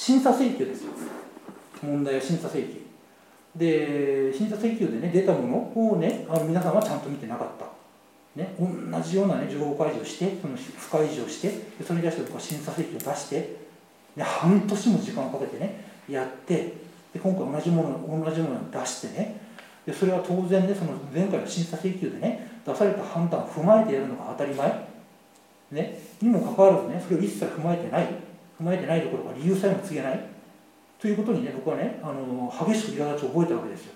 審査請求ですよ。問題は審査請求で、審査請求でね出たものをね皆さんはちゃんと見てなかった、ね、同じようなね情報開示をして、その不開示をして、それに対して僕は審査請求を出して、で半年も時間をかけてねやって、で今回同じものを出してね、でそれは当然ねその前回の審査請求でね出された判断を踏まえてやるのが当たり前、ね、にもかかわらずねそれを一切踏まえてないところが理由さえも告げないということにね、僕はね激しく苛立ちを覚えたわけですよ。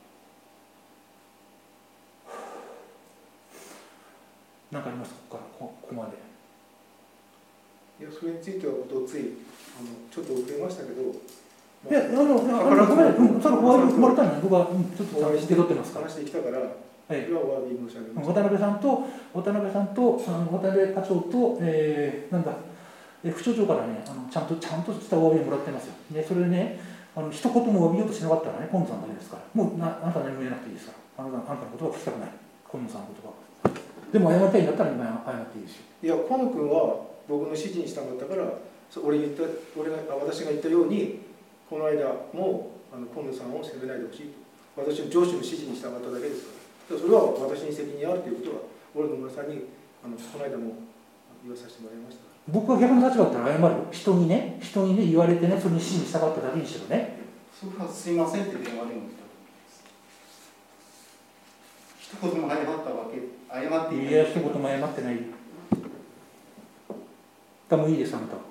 何かありますか、ここまで。 いや、それについてはついちょっと遅れましたけど、 いやごめん、それお詫びもらったのに僕はちょっと受け取ってますから。 話してきたから、はい、それはお詫び申し上げます。 渡辺さんと渡辺課長と、副町長からねちゃんとしたお詫びをもらってますよ。でそれでね一言も詫びようとしなかったらね今野さんだけですから、もうあなた何も言えなくていいですから、あなたの言葉を聞きたくない、今野さんの言葉でも謝りたいんだったら今謝っていいですよ。 いや、河野君は僕の指示に従ったから、私が言ったようにこの間も河野さんを責めないでほしいと、私の上司の指示に従っただけですから、それは私に責任あるということは俺野村さんにこの間も言わさせてもらいました。 僕は逆の立場だったら謝るよ。人にね言われてね、それに指示に従っただけにしろね。 それはすいませんって電話でも来たと思います。一言も謝っていない。 いや、一言も謝ってない。もういいです、あなたは。